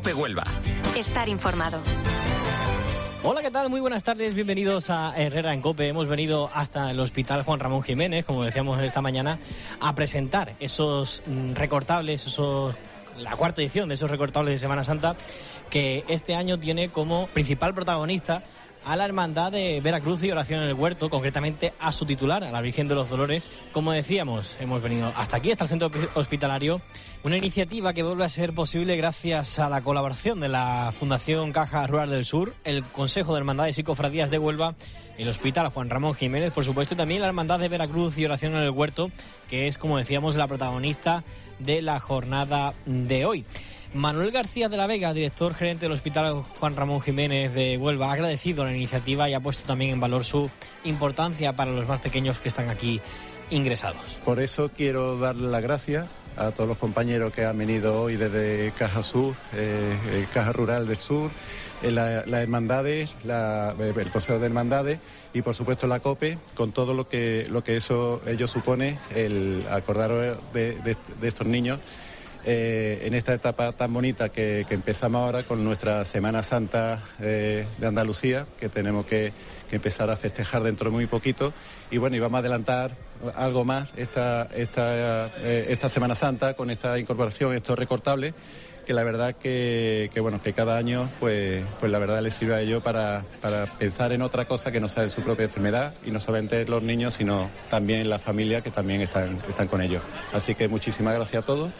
COPE Huelva. Estar informado. Hola, ¿qué tal? Muy buenas tardes, bienvenidos a Herrera en COPE. Hemos venido hasta el Hospital Juan Ramón Jiménez, como decíamos esta mañana, a presentar esos recortables, la cuarta edición de esos recortables de Semana Santa, que este año tiene como principal protagonista a la Hermandad de Veracruz y Oración en el Huerto, concretamente a su titular, a la Virgen de los Dolores. Como decíamos, hemos venido hasta aquí, hasta el centro hospitalario, una iniciativa que vuelve a ser posible gracias a la colaboración de la Fundación Caja Rural del Sur, el Consejo de Hermandades y Cofradías de Huelva, el Hospital Juan Ramón Jiménez, por supuesto, y también la Hermandad de Veracruz y Oración en el Huerto, que es, como decíamos, la protagonista de la jornada de hoy. Manuel García de la Vega, director gerente del Hospital Juan Ramón Jiménez de Huelva, ha agradecido la iniciativa y ha puesto también en valor su importancia para los más pequeños que están aquí ingresados. Por eso quiero darle las gracias a todos los compañeros que han venido hoy desde Caja Sur, Caja Rural del Sur, las hermandades, el Consejo de Hermandades y por supuesto la COPE, con todo lo que eso ello supone, el acordaros de estos niños en esta etapa tan bonita que empezamos ahora con nuestra Semana Santa de Andalucía, que tenemos que empezar a festejar dentro de muy poquito. Y bueno, y vamos a adelantar algo más esta Semana Santa con esta incorporación, estos recortables, que la verdad que cada año pues la verdad les sirve a ellos para pensar en otra cosa que no sea en su propia enfermedad, y no solamente los niños, sino también la familia, que también están con ellos. Así que muchísimas gracias a todos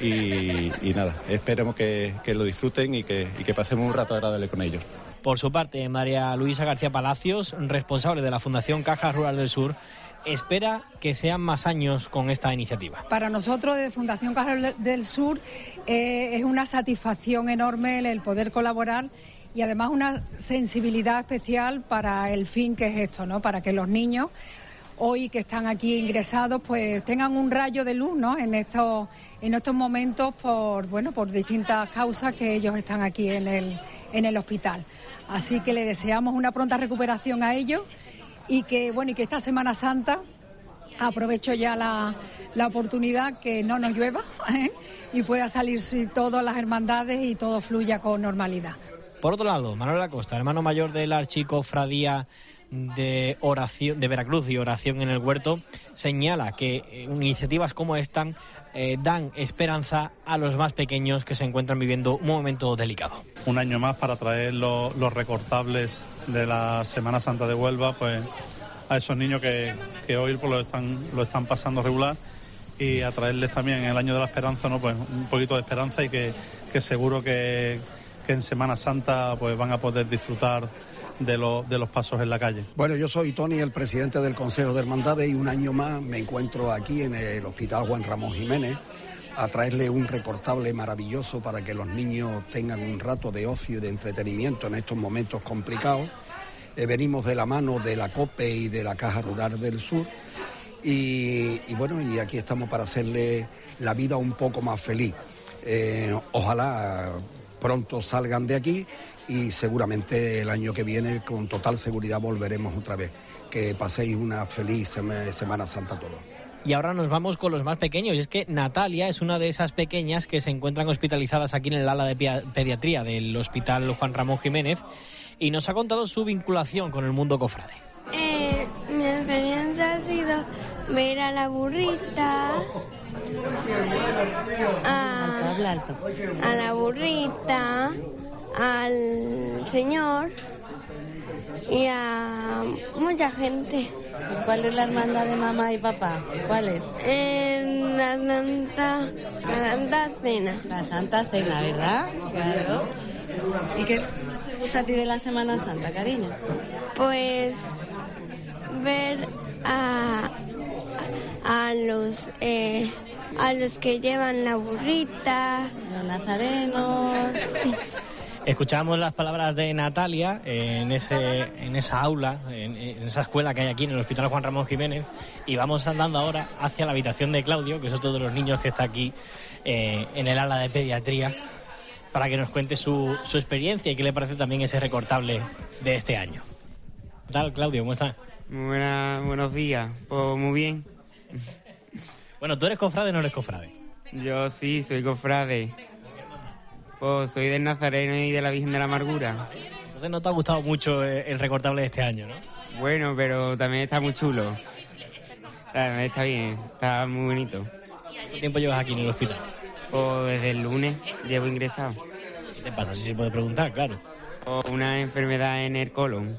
y nada, esperemos que lo disfruten y que pasemos un rato agradable con ellos. Por su parte, María Luisa García Palacios, responsable de la Fundación Caja Rural del Sur, espera que sean más años con esta iniciativa. Para nosotros, de Fundación Caja del Sur, es una satisfacción enorme el poder colaborar y además una sensibilidad especial para el fin que es esto, ¿no? Para que los niños, hoy que están aquí ingresados, pues tengan un rayo de luz, ¿no? En estos momentos por distintas causas que ellos están aquí en el hospital. Así que le deseamos una pronta recuperación a ellos y que esta Semana Santa, aprovecho ya la oportunidad, que no nos llueva y pueda salir todas las hermandades y todo fluya con normalidad. Por otro lado, Manuel Acosta, hermano mayor de la Archicofradía de Oración de Veracruz y Oración en el Huerto, señala que iniciativas como esta dan esperanza a los más pequeños que se encuentran viviendo un momento delicado. Un año más para traer los recortables de la Semana Santa de Huelva, pues a esos niños que hoy pues lo están pasando regular, y a traerles también el año de la esperanza, ¿no? Pues un poquito de esperanza, y que seguro que en Semana Santa pues van a poder disfrutar de los pasos en la calle. Bueno, yo soy Tony, el presidente del Consejo de Hermandades, y un año más me encuentro aquí en el Hospital Juan Ramón Jiménez a traerle un recortable maravilloso para que los niños tengan un rato de ocio y de entretenimiento en estos momentos complicados. Venimos de la mano de la COPE y de la Caja Rural del Sur y aquí estamos para hacerle la vida un poco más feliz. Ojalá pronto salgan de aquí y seguramente el año que viene con total seguridad volveremos otra vez. Que paséis una feliz Semana Santa a todos. Y ahora nos vamos con los más pequeños, y es que Natalia es una de esas pequeñas que se encuentran hospitalizadas aquí en el ala de pediatría del Hospital Juan Ramón Jiménez, y nos ha contado su vinculación con el mundo cofrade. Mi experiencia ha sido ver a la burrita, a la burrita, al señor y a mucha gente. ¿Cuál es la hermandad de mamá y papá? ¿Cuál es? La Santa Cena. La Santa Cena, ¿verdad? Claro. ¿Y qué te gusta a ti de la Semana Santa, cariño? Pues ver a los que llevan la burrita. Los nazarenos. Sí. Escuchamos las palabras de Natalia en esa aula, en esa escuela que hay aquí en el Hospital Juan Ramón Jiménez, y vamos andando ahora hacia la habitación de Claudio, que es otro de los niños que está aquí en el ala de pediatría, para que nos cuente su experiencia y qué le parece también ese recortable de este año. ¿Qué tal, Claudio? ¿Cómo estás? Buenos días. Pues muy bien. Bueno, ¿tú eres cofrade o no eres cofrade? Yo sí, soy cofrade. Pues soy del Nazareno y de la Virgen de la Amargura. Entonces no te ha gustado mucho el recortable de este año, ¿no? Bueno, pero también está muy chulo. Está bien, está muy bonito. ¿Cuánto tiempo llevas aquí en el hospital? Pues desde el lunes llevo ingresado. ¿Qué te pasa? Si se puede preguntar, claro. Pues una enfermedad en el colon.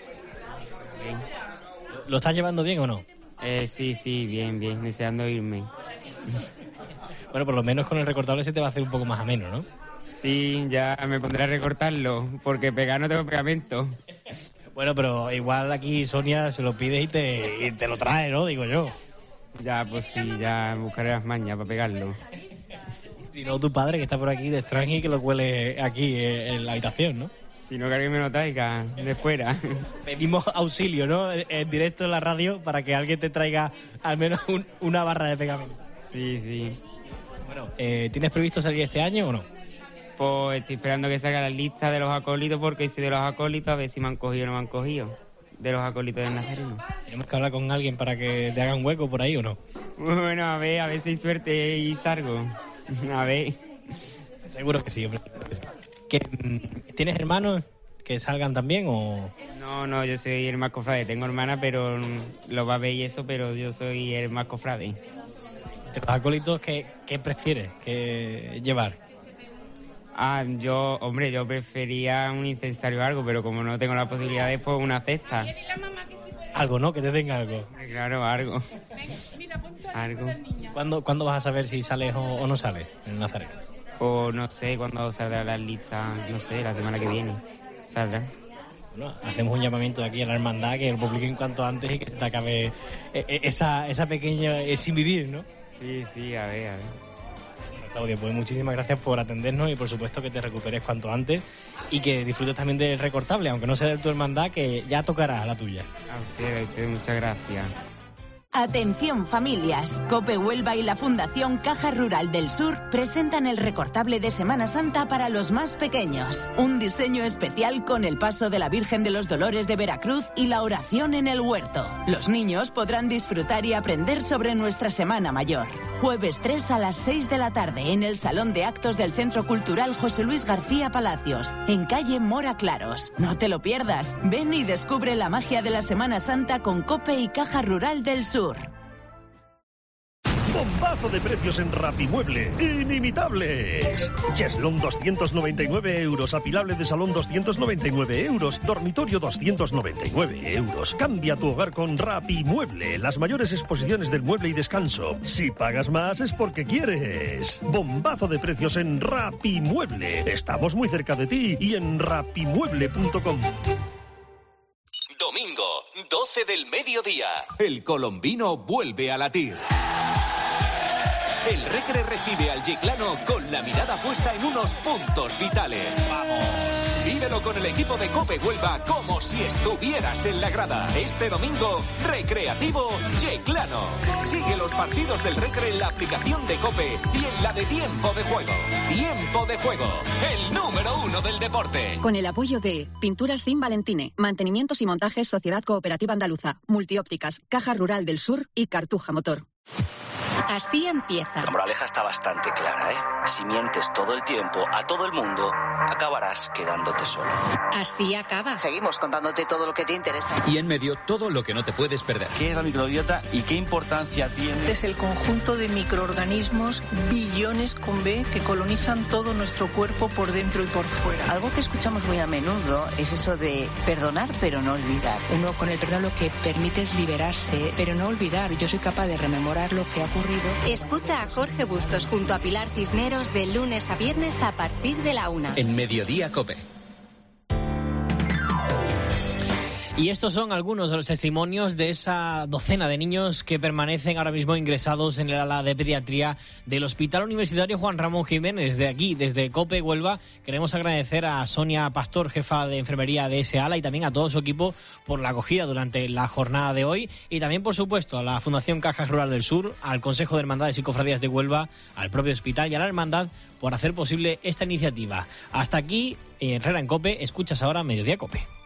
¿Lo estás llevando bien o no? Sí, bien, deseando irme. Bueno, por lo menos con el recortable se te va a hacer un poco más ameno, ¿no? Sí, ya me pondré a recortarlo, porque pegar no tengo pegamento. Bueno, pero igual aquí Sonia se lo pide y te lo trae, ¿no? Digo yo. Ya, pues sí, ya buscaré las mañas para pegarlo. Si no, tu padre que está por aquí de extraño y que lo cuele aquí en la habitación, ¿no? Si no, que alguien me lo traiga de fuera. Pedimos auxilio, ¿no? En directo en la radio para que alguien te traiga al menos una barra de pegamento. Sí. Bueno, ¿tienes previsto salir este año o no? Pues estoy esperando que salga la lista de los acólitos, porque si de los acólitos, a ver si me han cogido o no me han cogido. De los acólitos del Nazareno. ¿Tenemos que hablar con alguien para que te haga un hueco por ahí o no? Bueno, a ver si hay suerte y salgo. A ver. Seguro que sí, hombre. ¿Tienes hermanos que salgan también o...? No, yo soy el más cofrade. Tengo hermana, pero lo va a ver y eso, pero yo soy el más cofrade. ¿De los acólitos qué prefieres que llevar? Yo prefería un incensario o algo, pero como no tengo la posibilidad de, pues una cesta. Algo, ¿no? Que te den algo. Claro, algo. Algo. ¿Cuándo vas a saber si sales o no sales en el Nazareno? O no sé cuándo saldrá la lista, no sé, la semana que viene saldrá. Bueno, hacemos un llamamiento aquí a la hermandad que lo publiquen cuanto antes y que se te acabe esa pequeña sin vivir, ¿no? Sí, a ver. Bueno, Claudio, pues muchísimas gracias por atendernos y por supuesto que te recuperes cuanto antes y que disfrutes también del recortable, aunque no sea de tu hermandad, que ya tocará la tuya. A usted, muchas gracias. Atención familias, COPE Huelva y la Fundación Caja Rural del Sur presentan el recortable de Semana Santa para los más pequeños. Un diseño especial con el paso de la Virgen de los Dolores de Veracruz y la oración en el huerto. Los niños podrán disfrutar y aprender sobre nuestra Semana Mayor. Jueves 3 a las 6 de la tarde en el Salón de Actos del Centro Cultural José Luis García Palacios, en calle Mora Claros. No te lo pierdas, ven y descubre la magia de la Semana Santa con COPE y Caja Rural del Sur. Bombazo de precios en Rapimueble. ¡Inimitables! Cheslón 299 euros. Apilable de salón 299 euros. Dormitorio 299 euros. Cambia tu hogar con Rapimueble. Las mayores exposiciones del mueble y descanso. Si pagas más es porque quieres. Bombazo de precios en Rapimueble. Estamos muy cerca de ti y en rapimueble.com. Domingo, 12 del mediodía. El colombino vuelve a latir. El Recre recibe al Yeclano con la mirada puesta en unos puntos vitales. ¡Vamos! Vívelo con el equipo de COPE Huelva como si estuvieras en la grada. Este domingo, Recreativo Yeclano. Sigue los partidos del Recre en la aplicación de COPE y en la de Tiempo de Juego. Tiempo de Juego, el número 1 del deporte. Con el apoyo de Pinturas Zin Valentine, Mantenimientos y Montajes Sociedad Cooperativa Andaluza, Multiópticas, Caja Rural del Sur y Cartuja Motor. Así empieza. La moraleja está bastante clara, ¿eh? Si mientes todo el tiempo a todo el mundo, acabarás quedándote solo. Así acaba. Seguimos contándote todo lo que te interesa. Y en medio, todo lo que no te puedes perder. ¿Qué es la microbiota y qué importancia tiene? Es el conjunto de microorganismos, billones con B, que colonizan todo nuestro cuerpo por dentro y por fuera. Algo que escuchamos muy a menudo es eso de perdonar pero no olvidar. Uno con el perdón lo que permite es liberarse, pero no olvidar. Yo soy capaz de rememorar lo que ha ocurrido. Escucha a Jorge Bustos junto a Pilar Cisneros de lunes a viernes a partir de la 1. En Mediodía COPE. Y estos son algunos de los testimonios de esa docena de niños que permanecen ahora mismo ingresados en el ala de pediatría del Hospital Universitario Juan Ramón Jiménez. De aquí, desde COPE Huelva, queremos agradecer a Sonia Pastor, jefa de enfermería de ese ala, y también a todo su equipo por la acogida durante la jornada de hoy. Y también, por supuesto, a la Fundación Caja Rural del Sur, al Consejo de Hermandades y Cofradías de Huelva, al propio hospital y a la hermandad por hacer posible esta iniciativa. Hasta aquí, Herrera en COPE. Escuchas ahora Mediodía COPE.